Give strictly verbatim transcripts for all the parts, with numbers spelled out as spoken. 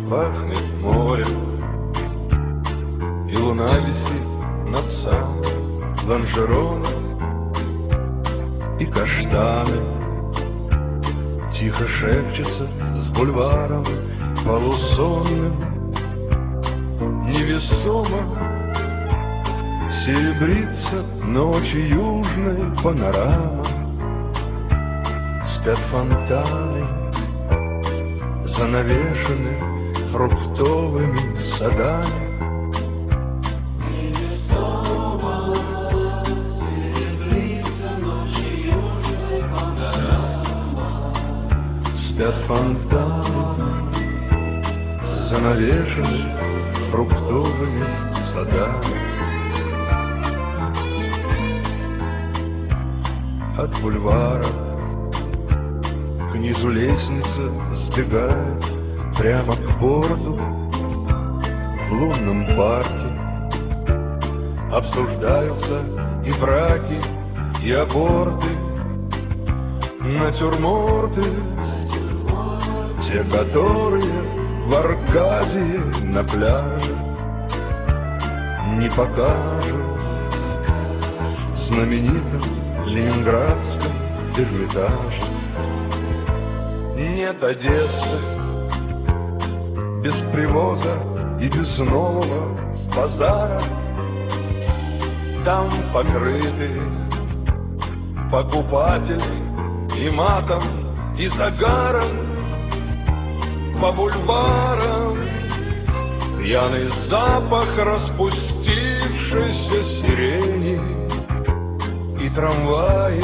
пахнет море, и луна висит над самым лонжероном, и каштаны тихо шепчутся с бульваром полусонным. Невесомо серебрится ночи южной панорама. Спят фонтаны, занавешены фруктовыми садами. Невесомо серебрится ночи южной панорама. Спят фонтаны, занавешены фруктовыми садами. От бульвара к низу лестница сбегает прямо к порту. В лунном парке обсуждаются и браки, и аборты, натюрморты, те, которые в Аркадии на пляже не покажут в знаменитом ленинградском Эрмитаже. Нет Одессы без привоза и без нового базара. Там покрыты покупатели и матом, и загаром. По бульварам пьяный запах распустившейся сирени, и трамваи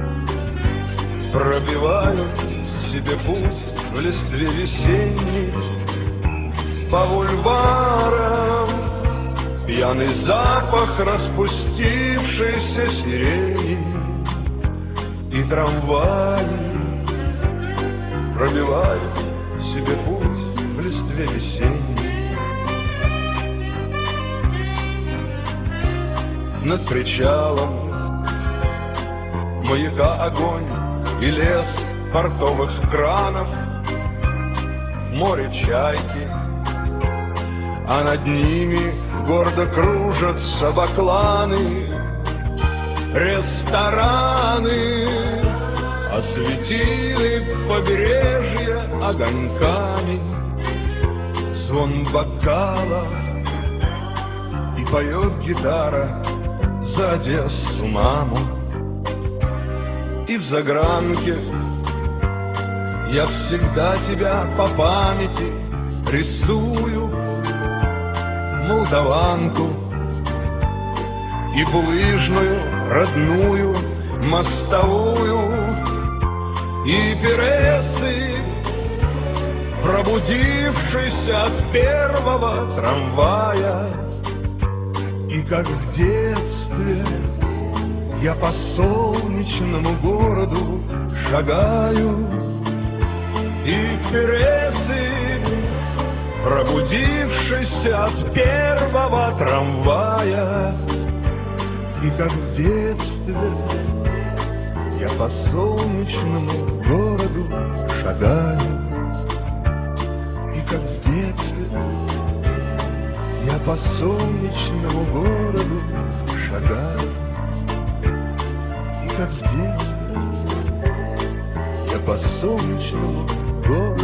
пробивают себе путь в листве весенней. По бульварам пьяный запах распустившейся сирени, и трамваи пробивают себе путь в листве весенней. Над причалом маяка огонь и лес портовых кранов, море чайки, а над ними гордо кружатся бакланы. Рестораны осветили побережье огоньками. Звон бокала, и поет гитара за Одессу маму. И в загранке я всегда тебя по памяти рисую, молдаванку и булыжную родную мостовую, и пересы, пробудившийся от первого трамвая. И как в детстве я по солнечному городу шагаю, и пересы, пробудившийся от первого трамвая. И как в детстве я по солнечному городу шагаю, и как в детстве я по солнечному городу шагаю, и как в детстве я по солнечному городу